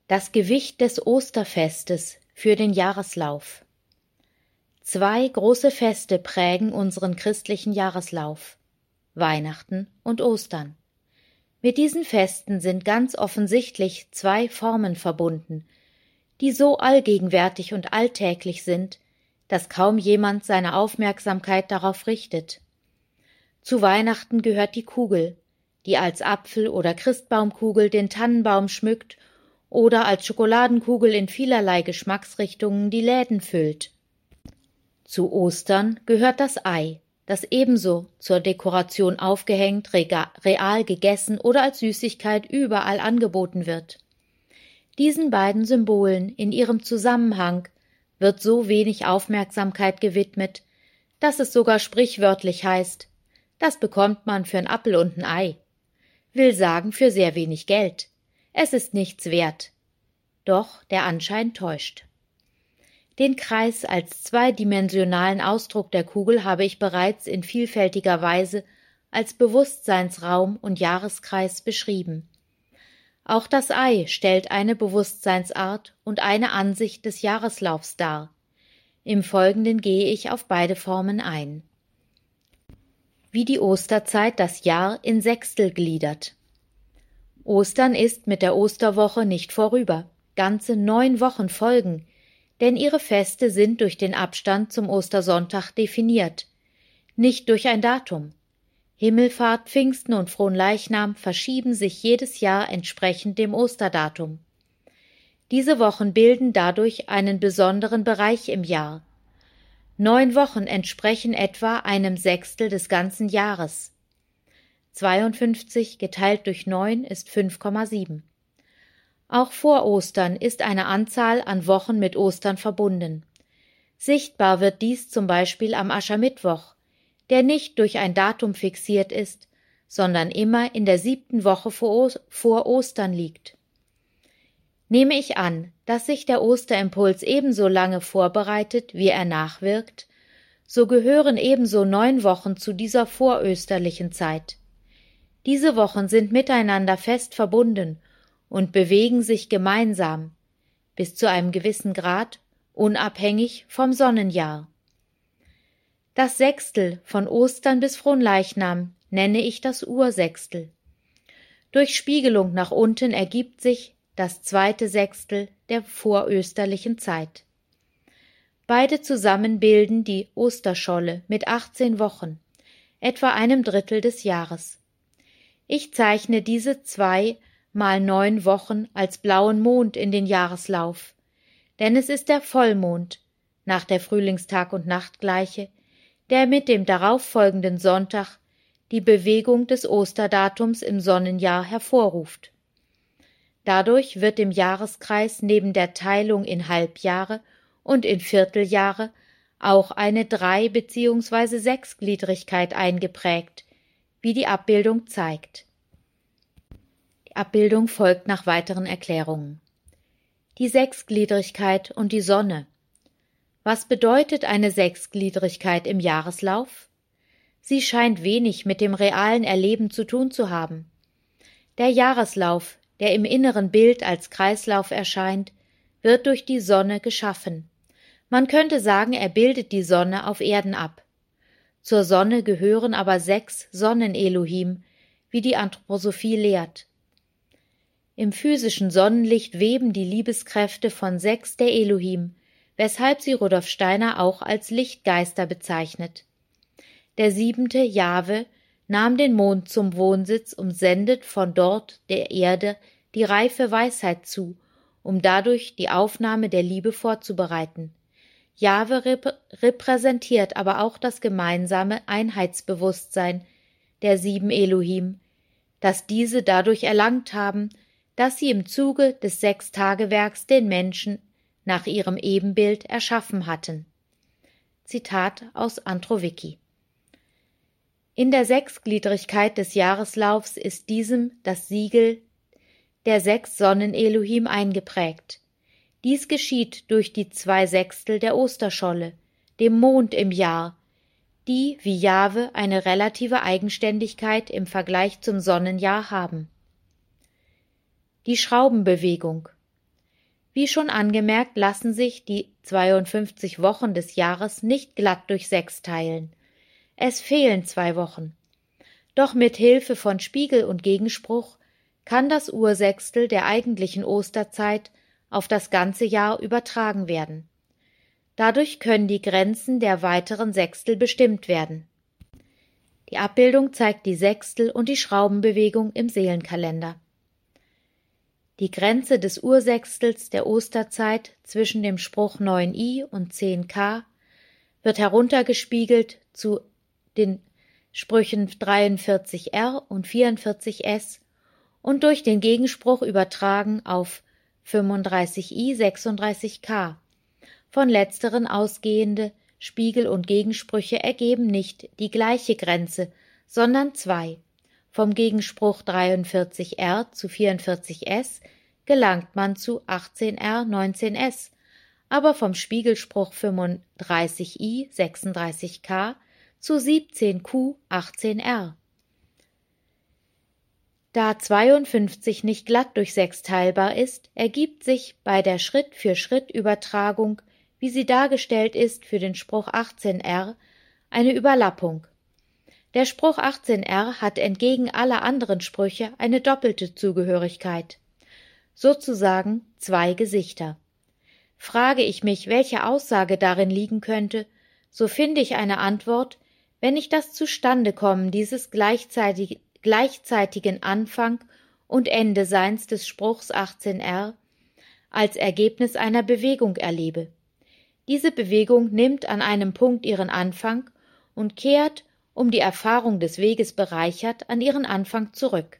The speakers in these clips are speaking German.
Das Gewicht des Osterfestes für den Jahreslauf. 2 große Feste prägen unseren christlichen Jahreslauf: Weihnachten und Ostern. Mit diesen Festen sind ganz offensichtlich 2 Formen verbunden, die so allgegenwärtig und alltäglich sind, dass kaum jemand seine Aufmerksamkeit darauf richtet. Zu Weihnachten gehört die Kugel, die als Apfel- oder Christbaumkugel den Tannenbaum schmückt oder als Schokoladenkugel in vielerlei Geschmacksrichtungen die Läden füllt. Zu Ostern gehört das Ei, das ebenso zur Dekoration aufgehängt, real gegessen oder als Süßigkeit überall angeboten wird. Diesen beiden Symbolen in ihrem Zusammenhang wird so wenig Aufmerksamkeit gewidmet, dass es sogar sprichwörtlich heißt: Das bekommt man für ein Apfel und ein Ei. Will sagen, für sehr wenig Geld. Es ist nichts wert. Doch der Anschein täuscht. Den Kreis als zweidimensionalen Ausdruck der Kugel habe ich bereits in vielfältiger Weise als Bewusstseinsraum und Jahreskreis beschrieben. Auch das Ei stellt eine Bewusstseinsart und eine Ansicht des Jahreslaufs dar. Im Folgenden gehe ich auf beide Formen ein. Wie die Osterzeit das Jahr in Sechstel gliedert. Ostern ist mit der Osterwoche nicht vorüber. Ganze 9 Wochen folgen, denn ihre Feste sind durch den Abstand zum Ostersonntag definiert, nicht durch ein Datum. Himmelfahrt, Pfingsten und Fronleichnam verschieben sich jedes Jahr entsprechend dem Osterdatum. Diese Wochen bilden dadurch einen besonderen Bereich im Jahr. 9 Wochen entsprechen etwa einem Sechstel des ganzen Jahres. 52 geteilt durch 9 ist 5,7. Auch vor Ostern ist eine Anzahl an Wochen mit Ostern verbunden. Sichtbar wird dies zum Beispiel am Aschermittwoch, der nicht durch ein Datum fixiert ist, sondern immer in der 7. Woche vor Ostern liegt. Nehme ich an, dass sich der Osterimpuls ebenso lange vorbereitet, wie er nachwirkt, so gehören ebenso 9 Wochen zu dieser vorösterlichen Zeit. Diese Wochen sind miteinander fest verbunden und bewegen sich gemeinsam, bis zu einem gewissen Grad, unabhängig vom Sonnenjahr. Das Sechstel von Ostern bis Fronleichnam nenne ich das Ursechstel. Durch Spiegelung nach unten ergibt sich das 2. Sechstel der vorösterlichen Zeit. Beide zusammen bilden die Osterscholle mit 18 Wochen, etwa einem Drittel des Jahres. Ich zeichne diese 2 mal 9 Wochen als blauen Mond in den Jahreslauf, denn es ist der Vollmond, nach der Frühlingstag- und Nachtgleiche, der mit dem darauffolgenden Sonntag die Bewegung des Osterdatums im Sonnenjahr hervorruft. Dadurch wird im Jahreskreis neben der Teilung in Halbjahre und in Vierteljahre auch eine 3- bzw. 6-Gliedrigkeit eingeprägt, wie die Abbildung zeigt. Die Abbildung folgt nach weiteren Erklärungen. Die 6-Gliedrigkeit und die Sonne. Was bedeutet eine 6-Gliedrigkeit im Jahreslauf? Sie scheint wenig mit dem realen Erleben zu tun zu haben. Der Jahreslauf, der im inneren Bild als Kreislauf erscheint, wird durch die Sonne geschaffen. Man könnte sagen, er bildet die Sonne auf Erden ab. Zur Sonne gehören aber 6 Sonnen-Elohim, wie die Anthroposophie lehrt. Im physischen Sonnenlicht weben die Liebeskräfte von 6 der Elohim, weshalb sie Rudolf Steiner auch als Lichtgeister bezeichnet. Der 7. Jahwe nahm den Mond zum Wohnsitz und sendet von dort der Erde die reife Weisheit zu, um dadurch die Aufnahme der Liebe vorzubereiten. Jahwe repräsentiert aber auch das gemeinsame Einheitsbewusstsein der 7 Elohim, das diese dadurch erlangt haben, dass sie im Zuge des 6-Tagewerks den Menschen nach ihrem Ebenbild erschaffen hatten. Zitat aus Anthrowiki. In der 6-Gliedrigkeit des Jahreslaufs ist diesem das Siegel der 6 Sonnen-Elohim eingeprägt. Dies geschieht durch die 2 Sechstel der Osterscholle, dem Mond im Jahr, die wie Jahwe eine relative Eigenständigkeit im Vergleich zum Sonnenjahr haben. Die Schraubenbewegung. Wie schon angemerkt, lassen sich die 52 Wochen des Jahres nicht glatt durch 6 teilen. Es fehlen 2 Wochen. Doch mit Hilfe von Spiegel und Gegenspruch kann das Ursechstel der eigentlichen Osterzeit auf das ganze Jahr übertragen werden. Dadurch können die Grenzen der weiteren Sechstel bestimmt werden. Die Abbildung zeigt die Sechstel und die Schraubenbewegung im Seelenkalender. Die Grenze des Ursechstels der Osterzeit zwischen dem Spruch 9i und 10k wird heruntergespiegelt zu den Sprüchen 43r und 44s und durch den Gegenspruch übertragen auf 35i, 36k. Von letzteren ausgehende Spiegel und Gegensprüche ergeben nicht die gleiche Grenze, sondern 2. Vom Gegenspruch 43r zu 44s gelangt man zu 18r, 19s, aber vom Spiegelspruch 35i, 36k zu 17q, 18r. Da 52 nicht glatt durch 6 teilbar ist, ergibt sich bei der Schritt-für-Schritt-Übertragung, wie sie dargestellt ist für den Spruch 18r, eine Überlappung. Der Spruch 18r hat entgegen aller anderen Sprüche eine doppelte Zugehörigkeit, sozusagen 2 Gesichter. Frage ich mich, welche Aussage darin liegen könnte, so finde ich eine Antwort, wenn ich das Zustandekommen dieses gleichzeitigen Anfang und Endeseins des Spruchs 18r als Ergebnis einer Bewegung erlebe. Diese Bewegung nimmt an einem Punkt ihren Anfang und kehrt, um die Erfahrung des Weges bereichert, an ihren Anfang zurück.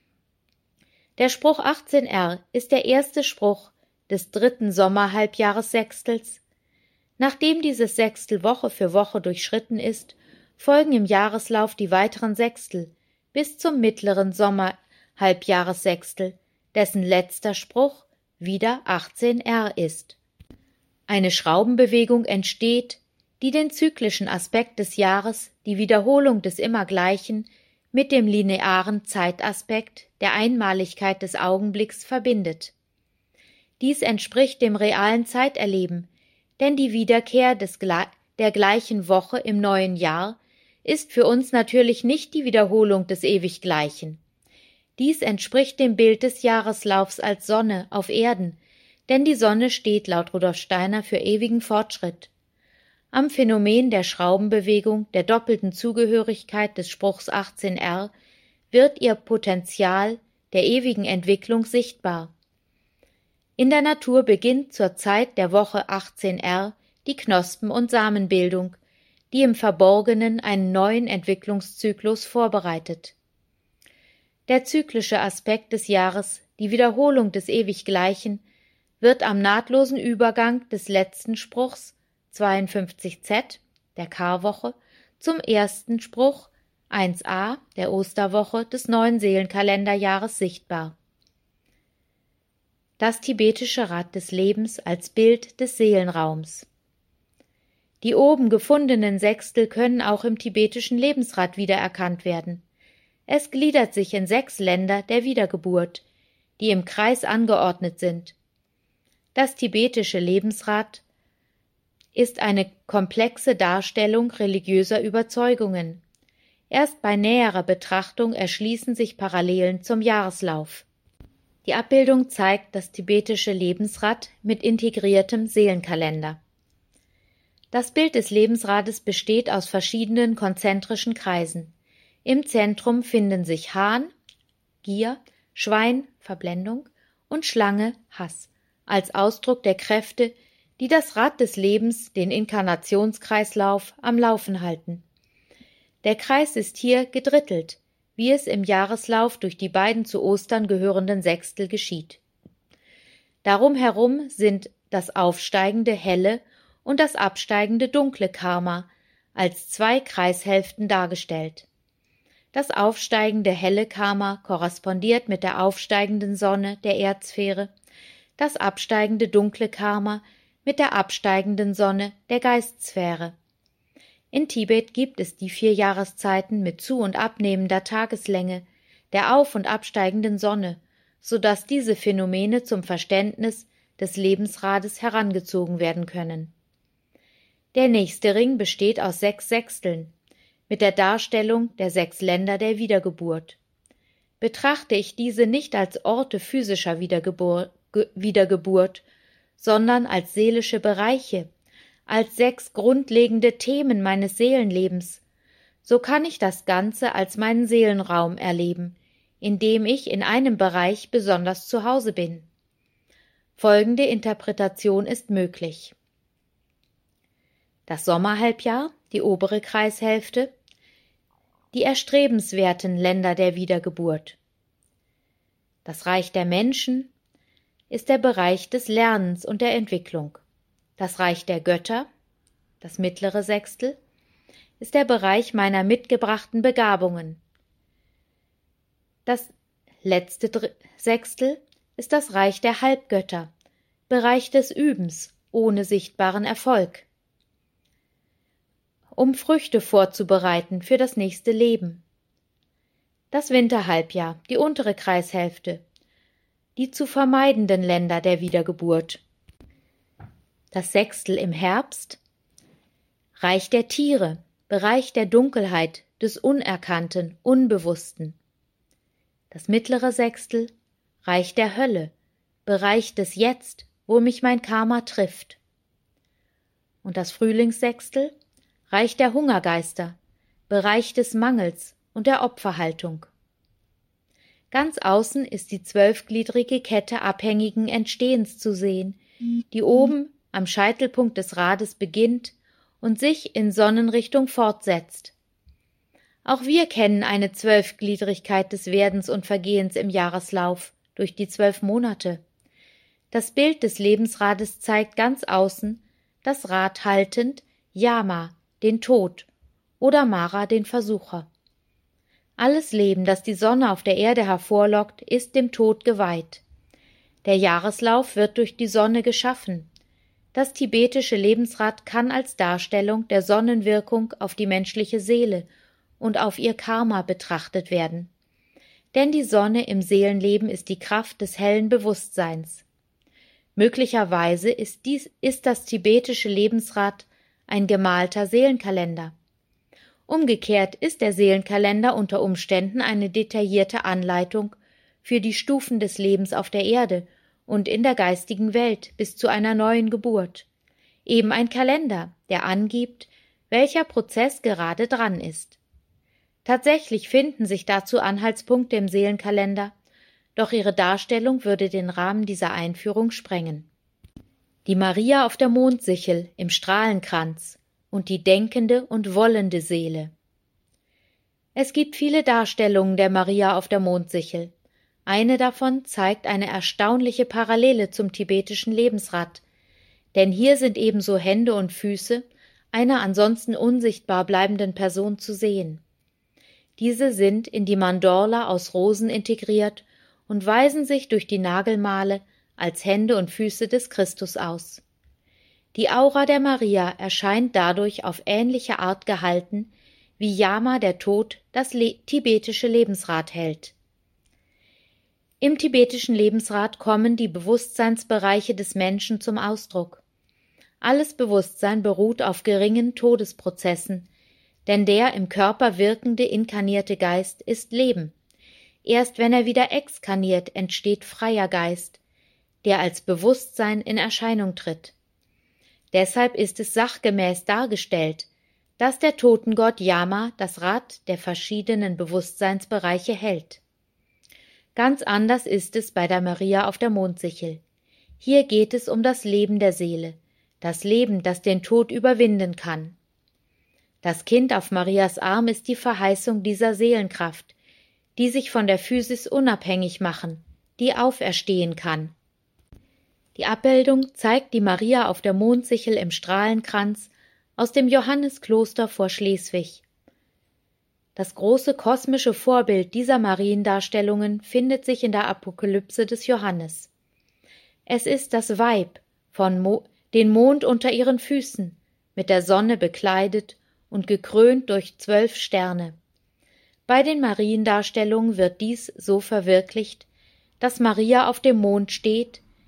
Der Spruch 18r ist der erste Spruch des 3. Sommerhalbjahressextels. Nachdem dieses Sechstel Woche für Woche durchschritten ist, folgen im Jahreslauf die weiteren Sechstel bis zum mittleren Sommerhalbjahressextel, dessen letzter Spruch wieder 18r ist. Eine Schraubenbewegung entsteht, die den zyklischen Aspekt des Jahres, die Wiederholung des Immergleichen, mit dem linearen Zeitaspekt der Einmaligkeit des Augenblicks verbindet. Dies entspricht dem realen Zeiterleben, denn die Wiederkehr der gleichen Woche im neuen Jahr ist für uns natürlich nicht die Wiederholung des Ewiggleichen. Dies entspricht dem Bild des Jahreslaufs als Sonne auf Erden, denn die Sonne steht laut Rudolf Steiner für ewigen Fortschritt. Am Phänomen der Schraubenbewegung, der doppelten Zugehörigkeit des Spruchs 18r, wird ihr Potenzial der ewigen Entwicklung sichtbar. In der Natur beginnt zur Zeit der Woche 18r die Knospen- und Samenbildung, die im Verborgenen einen neuen Entwicklungszyklus vorbereitet. Der zyklische Aspekt des Jahres, die Wiederholung des Ewiggleichen, wird am nahtlosen Übergang des letzten Spruchs 52z, der Karwoche, zum ersten Spruch 1a, der Osterwoche des neuen Seelenkalenderjahres sichtbar. Das tibetische Rad des Lebens als Bild des Seelenraums. Die oben gefundenen Sechstel können auch im tibetischen Lebensrad wiedererkannt werden. Es gliedert sich in 6 Länder der Wiedergeburt, die im Kreis angeordnet sind. Das tibetische Lebensrad ist eine komplexe Darstellung religiöser Überzeugungen. Erst bei näherer Betrachtung erschließen sich Parallelen zum Jahreslauf. Die Abbildung zeigt das tibetische Lebensrad mit integriertem Seelenkalender. Das Bild des Lebensrades besteht aus verschiedenen konzentrischen Kreisen. Im Zentrum finden sich Hahn, Gier, Schwein, Verblendung und Schlange, Hass, als Ausdruck der Kräfte, die das Rad des Lebens, den Inkarnationskreislauf, am Laufen halten. Der Kreis ist hier gedrittelt, wie es im Jahreslauf durch die beiden zu Ostern gehörenden Sechstel geschieht. Darum herum sind das aufsteigende helle und das absteigende dunkle Karma als 2 Kreishälften dargestellt. Das aufsteigende helle Karma korrespondiert mit der aufsteigenden Sonne der Erdsphäre, das absteigende dunkle Karma mit der absteigenden Sonne der Geistsphäre. In Tibet gibt es die 4 Jahreszeiten mit zu- und abnehmender Tageslänge, der auf- und absteigenden Sonne, so dass diese Phänomene zum Verständnis des Lebensrades herangezogen werden können. Der nächste Ring besteht aus 6 Sechsteln, mit der Darstellung der 6 Länder der Wiedergeburt. Betrachte ich diese nicht als Orte physischer Wiedergeburt, sondern als seelische Bereiche, als 6 grundlegende Themen meines Seelenlebens, so kann ich das Ganze als meinen Seelenraum erleben, in dem ich in einem Bereich besonders zu Hause bin. Folgende Interpretation ist möglich. Das Sommerhalbjahr, die obere Kreishälfte, die erstrebenswerten Länder der Wiedergeburt. Das Reich der Menschen ist der Bereich des Lernens und der Entwicklung. Das Reich der Götter, das mittlere Sechstel, ist der Bereich meiner mitgebrachten Begabungen. Das letzte Sechstel ist das Reich der Halbgötter, Bereich des Übens ohne sichtbaren Erfolg, um Früchte vorzubereiten für das nächste Leben. Das Winterhalbjahr, die untere Kreishälfte, die zu vermeidenden Länder der Wiedergeburt. Das Sechstel im Herbst, Reich der Tiere, Bereich der Dunkelheit, des Unerkannten, Unbewussten. Das mittlere Sechstel, Reich der Hölle, Bereich des Jetzt, wo mich mein Karma trifft. Und das Frühlingssechstel, Reich der Hungergeister, Bereich des Mangels und der Opferhaltung. Ganz außen ist die 12gliedrige Kette abhängigen Entstehens zu sehen, die oben am Scheitelpunkt des Rades beginnt und sich in Sonnenrichtung fortsetzt. Auch wir kennen eine 12gliedrigkeit des Werdens und Vergehens im Jahreslauf durch die 12 Monate. Das Bild des Lebensrades zeigt ganz außen das Rad haltend Yama, den Tod, oder Mara, den Versucher. Alles Leben, das die Sonne auf der Erde hervorlockt, ist dem Tod geweiht. Der Jahreslauf wird durch die Sonne geschaffen. Das tibetische Lebensrad kann als Darstellung der Sonnenwirkung auf die menschliche Seele und auf ihr Karma betrachtet werden. Denn die Sonne im Seelenleben ist die Kraft des hellen Bewusstseins. Möglicherweise ist das tibetische Lebensrad ein gemalter Seelenkalender. Umgekehrt ist der Seelenkalender unter Umständen eine detaillierte Anleitung für die Stufen des Lebens auf der Erde und in der geistigen Welt bis zu einer neuen Geburt. Eben ein Kalender, der angibt, welcher Prozess gerade dran ist. Tatsächlich finden sich dazu Anhaltspunkte im Seelenkalender, doch ihre Darstellung würde den Rahmen dieser Einführung sprengen. Die Maria auf der Mondsichel im Strahlenkranz und die denkende und wollende Seele. Es gibt viele Darstellungen der Maria auf der Mondsichel. Eine davon zeigt eine erstaunliche Parallele zum tibetischen Lebensrad, denn hier sind ebenso Hände und Füße einer ansonsten unsichtbar bleibenden Person zu sehen. Diese sind in die Mandorla aus Rosen integriert und weisen sich durch die Nagelmale als Hände und Füße des Christus aus. Die Aura der Maria erscheint dadurch auf ähnliche Art gehalten, wie Yama, der Tod, das tibetische Lebensrad hält. Im tibetischen Lebensrad kommen die Bewusstseinsbereiche des Menschen zum Ausdruck. Alles Bewusstsein beruht auf geringen Todesprozessen, denn der im Körper wirkende inkarnierte Geist ist Leben. Erst wenn er wieder exkarniert, entsteht freier Geist, der als Bewusstsein in Erscheinung tritt. Deshalb ist es sachgemäß dargestellt, dass der Totengott Yama das Rad der verschiedenen Bewusstseinsbereiche hält. Ganz anders ist es bei der Maria auf der Mondsichel. Hier geht es um das Leben der Seele, das Leben, das den Tod überwinden kann. Das Kind auf Marias Arm ist die Verheißung dieser Seelenkraft, die sich von der Physis unabhängig machen, die auferstehen kann. Die Abbildung zeigt die Maria auf der Mondsichel im Strahlenkranz aus dem Johanneskloster vor Schleswig. Das große kosmische Vorbild dieser Mariendarstellungen findet sich in der Apokalypse des Johannes. Es ist das Weib, den Mond unter ihren Füßen, mit der Sonne bekleidet und gekrönt durch 12 Sterne. Bei den Mariendarstellungen wird dies so verwirklicht, dass Maria auf dem Mond steht,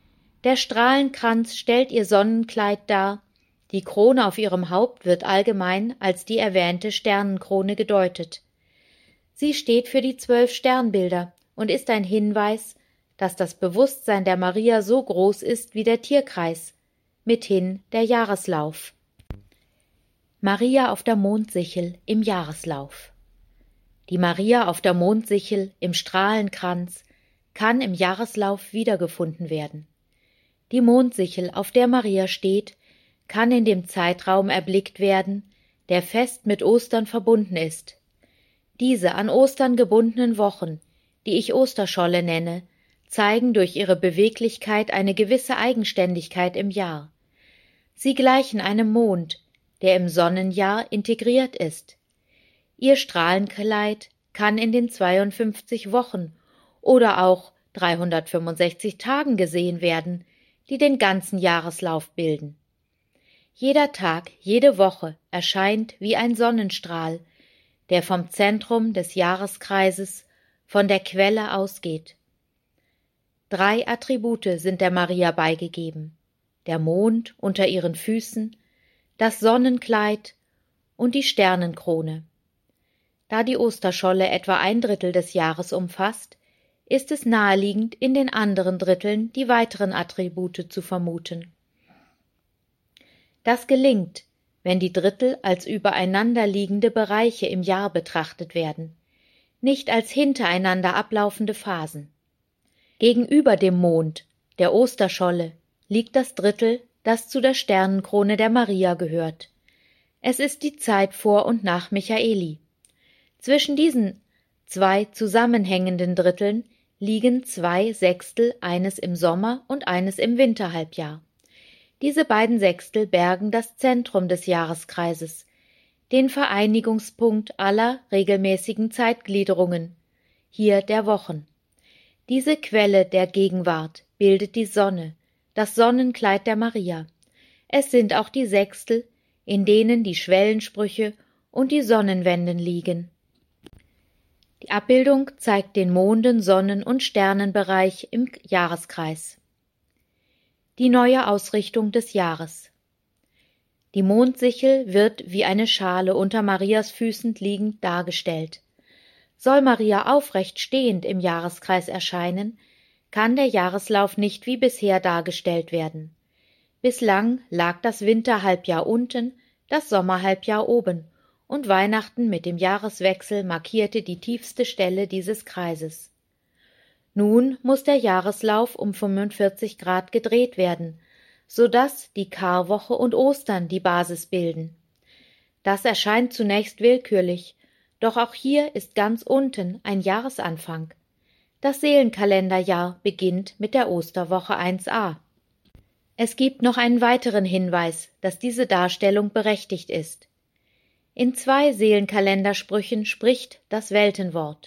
Der Strahlenkranz stellt ihr Sonnenkleid dar, die Krone auf ihrem Haupt wird allgemein als die erwähnte Sternenkrone gedeutet. Sie steht für die 12 Sternbilder und ist ein Hinweis, dass das Bewusstsein der Maria so groß ist wie der Tierkreis, mithin der Jahreslauf. Maria auf der Mondsichel im Jahreslauf. Die Maria auf der Mondsichel im Strahlenkranz kann im Jahreslauf wiedergefunden werden. Die Mondsichel, auf der Maria steht, kann in dem Zeitraum erblickt werden, der fest mit Ostern verbunden ist. Diese an Ostern gebundenen Wochen, die ich Osterscholle nenne, zeigen durch ihre Beweglichkeit eine gewisse Eigenständigkeit im Jahr. Sie gleichen einem Mond, der im Sonnenjahr integriert ist. Ihr Strahlenkleid kann in den 52 Wochen oder auch 365 Tagen gesehen werden, die den ganzen Jahreslauf bilden. Jeder Tag, jede Woche erscheint wie ein Sonnenstrahl, der vom Zentrum des Jahreskreises, von der Quelle ausgeht. 3 Attribute sind der Maria beigegeben: der Mond unter ihren Füßen, das Sonnenkleid und die Sternenkrone. Da die Osterscholle etwa 1/3 des Jahres umfasst, ist es naheliegend, in den anderen Dritteln die weiteren Attribute zu vermuten. Das gelingt, wenn die Drittel als übereinander liegende Bereiche im Jahr betrachtet werden, nicht als hintereinander ablaufende Phasen. Gegenüber dem Mond, der Osterscholle, liegt das Drittel, das zu der Sternenkrone der Maria gehört. Es ist die Zeit vor und nach Michaeli. Zwischen diesen 2 zusammenhängenden Dritteln liegen 2 Sechstel, eines im Sommer- und eines im Winterhalbjahr. Diese beiden Sechstel bergen das Zentrum des Jahreskreises, den Vereinigungspunkt aller regelmäßigen Zeitgliederungen, hier der Wochen. Diese Quelle der Gegenwart bildet die Sonne, das Sonnenkleid der Maria. Es sind auch die Sechstel, in denen die Schwellensprüche und die Sonnenwenden liegen. Die Abbildung zeigt den Monden-, Sonnen- und Sternenbereich im Jahreskreis. Die neue Ausrichtung des Jahres. Die Mondsichel wird wie eine Schale unter Marias Füßen liegend dargestellt. Soll Maria aufrecht stehend im Jahreskreis erscheinen, kann der Jahreslauf nicht wie bisher dargestellt werden. Bislang lag das Winterhalbjahr unten, das Sommerhalbjahr oben, und Weihnachten mit dem Jahreswechsel markierte die tiefste Stelle dieses Kreises. Nun muss der Jahreslauf um 45 Grad gedreht werden, so dass die Karwoche und Ostern die Basis bilden. Das erscheint zunächst willkürlich, doch auch hier ist ganz unten ein Jahresanfang. Das Seelenkalenderjahr beginnt mit der Osterwoche 1a. Es gibt noch einen weiteren Hinweis, dass diese Darstellung berechtigt ist. In 2 Seelenkalendersprüchen spricht das Weltenwort.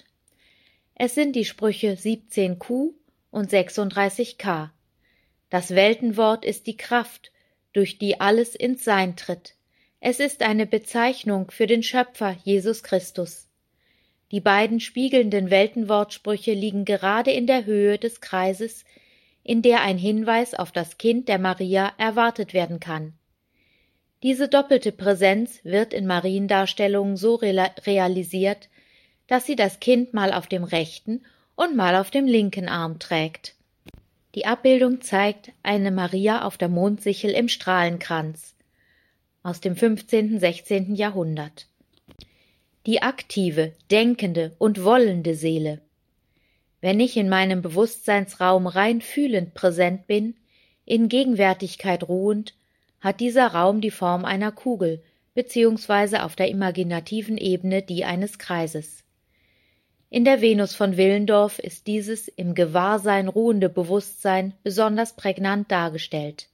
Es sind die Sprüche 17q und 36k. Das Weltenwort ist die Kraft, durch die alles ins Sein tritt. Es ist eine Bezeichnung für den Schöpfer Jesus Christus. Die beiden spiegelnden Weltenwortsprüche liegen gerade in der Höhe des Kreises, in der ein Hinweis auf das Kind der Maria erwartet werden kann. Diese doppelte Präsenz wird in Mariendarstellungen so realisiert, dass sie das Kind mal auf dem rechten und mal auf dem linken Arm trägt. Die Abbildung zeigt eine Maria auf der Mondsichel im Strahlenkranz aus dem 15. / 16. Jahrhundert. Die aktive, denkende und wollende Seele. Wenn ich in meinem Bewusstseinsraum rein fühlend präsent bin, in Gegenwärtigkeit ruhend, hat dieser Raum die Form einer Kugel, beziehungsweise auf der imaginativen Ebene die eines Kreises. In der Venus von Willendorf ist dieses im Gewahrsein ruhende Bewusstsein besonders prägnant dargestellt.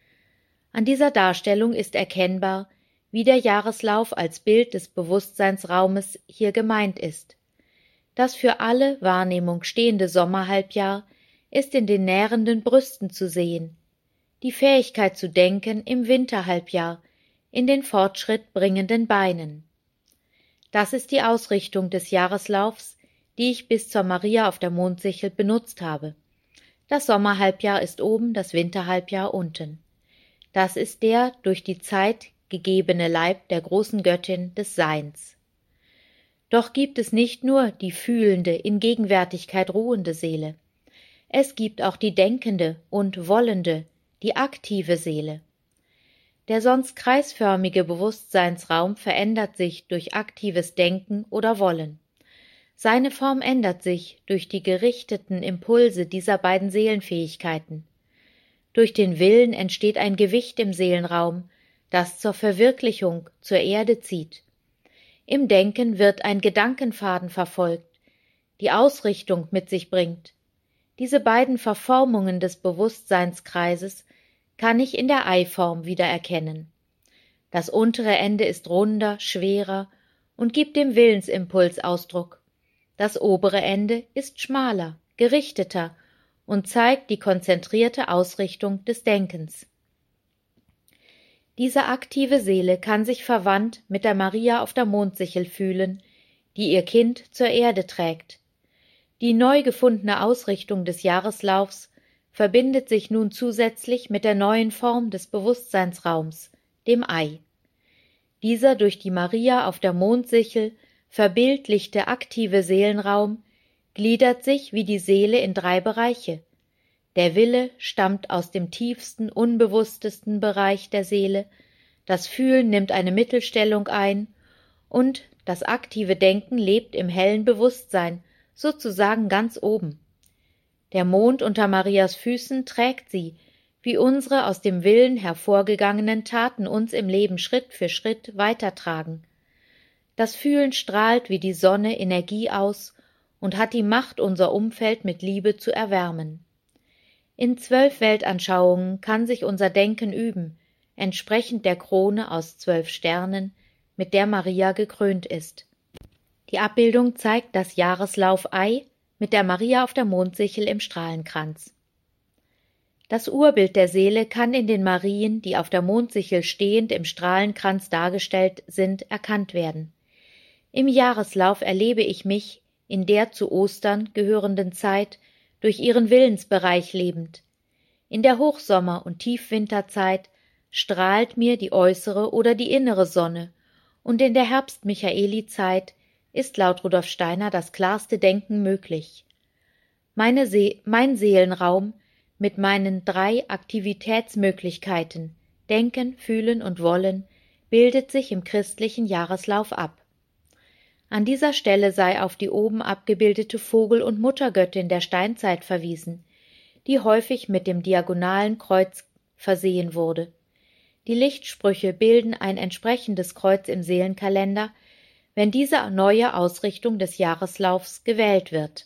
An dieser Darstellung ist erkennbar, wie der Jahreslauf als Bild des Bewusstseinsraumes hier gemeint ist. Das für alle Wahrnehmung stehende Sommerhalbjahr ist in den nährenden Brüsten zu sehen, die Fähigkeit zu denken im Winterhalbjahr, in den Fortschritt bringenden Beinen. Das ist die Ausrichtung des Jahreslaufs, die ich bis zur Maria auf der Mondsichel benutzt habe. Das Sommerhalbjahr ist oben, das Winterhalbjahr unten. Das ist der durch die Zeit gegebene Leib der großen Göttin des Seins. Doch gibt es nicht nur die fühlende, in Gegenwärtigkeit ruhende Seele. Es gibt auch die denkende und wollende, die aktive Seele. Der sonst kreisförmige Bewusstseinsraum verändert sich durch aktives Denken oder Wollen. Seine Form ändert sich durch die gerichteten Impulse dieser beiden Seelenfähigkeiten. Durch den Willen entsteht ein Gewicht im Seelenraum, das zur Verwirklichung, zur Erde zieht. Im Denken wird ein Gedankenfaden verfolgt, die Ausrichtung mit sich bringt. Diese beiden Verformungen des Bewusstseinskreises kann ich in der Ei-Form wiedererkennen. Das untere Ende ist runder, schwerer und gibt dem Willensimpuls Ausdruck. Das obere Ende ist schmaler, gerichteter und zeigt die konzentrierte Ausrichtung des Denkens. Diese aktive Seele kann sich verwandt mit der Maria auf der Mondsichel fühlen, die ihr Kind zur Erde trägt. Die neu gefundene Ausrichtung des Jahreslaufs verbindet sich nun zusätzlich mit der neuen Form des Bewusstseinsraums, dem Ei. Dieser durch die Maria auf der Mondsichel verbildlichte aktive Seelenraum gliedert sich wie die Seele in 3 Bereiche. Der Wille stammt aus dem tiefsten, unbewusstesten Bereich der Seele, das Fühlen nimmt eine Mittelstellung ein und das aktive Denken lebt im hellen Bewusstsein, sozusagen ganz oben. Der Mond unter Marias Füßen trägt sie, wie unsere aus dem Willen hervorgegangenen Taten uns im Leben Schritt für Schritt weitertragen. Das Fühlen strahlt wie die Sonne Energie aus und hat die Macht, unser Umfeld mit Liebe zu erwärmen. In 12 Weltanschauungen kann sich unser Denken üben, entsprechend der Krone aus 12 Sternen, mit der Maria gekrönt ist. Die Abbildung zeigt das Jahreslauf-Ei mit der Maria auf der Mondsichel im Strahlenkranz. Das Urbild der Seele kann in den Marien, die auf der Mondsichel stehend im Strahlenkranz dargestellt sind, erkannt werden. Im Jahreslauf erlebe ich mich in der zu Ostern gehörenden Zeit durch ihren Willensbereich lebend. In der Hochsommer- und Tiefwinterzeit strahlt mir die äußere oder die innere Sonne, und in der Herbst-Michaeli-Zeit ist laut Rudolf Steiner das klarste Denken möglich. Mein Seelenraum mit meinen 3 Aktivitätsmöglichkeiten, Denken, Fühlen und Wollen, bildet sich im christlichen Jahreslauf ab. An dieser Stelle sei auf die oben abgebildete Vogel- und Muttergöttin der Steinzeit verwiesen, die häufig mit dem diagonalen Kreuz versehen wurde. Die Lichtsprüche bilden ein entsprechendes Kreuz im Seelenkalender, wenn diese neue Ausrichtung des Jahreslaufs gewählt wird.